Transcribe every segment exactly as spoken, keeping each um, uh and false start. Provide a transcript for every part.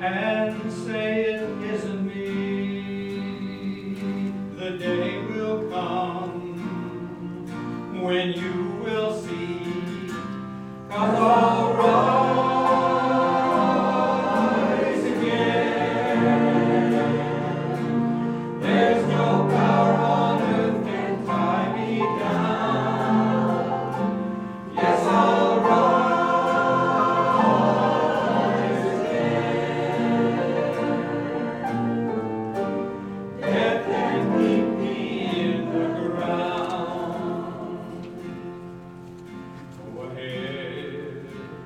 and say it isn't me. The day will come when you will see, 'cause I'll rise again. There's no power on earth can tie me down. Yes, I'll rise again. Death can keep me in the ground. Go ahead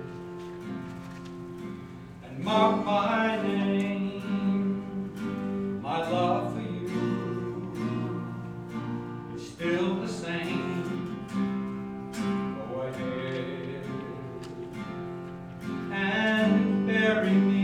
and mark my name. My love for you is still the same. Go ahead and bury me